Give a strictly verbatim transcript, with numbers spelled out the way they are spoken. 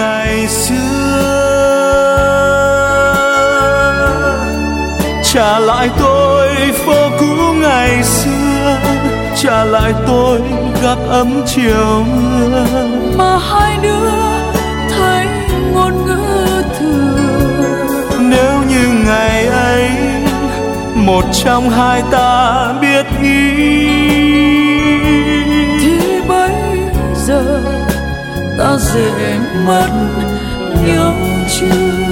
ngày xưa. Trả lại tôi phố cũ ngày xưa, trả lại tôi gác ấm chiều mưa, mà hai đứa thấy ngôn ngữ thừa. Nếu như ngày ấy một trong hai ta biết ý, thì bây giờ ta dễ mất nhau chưa?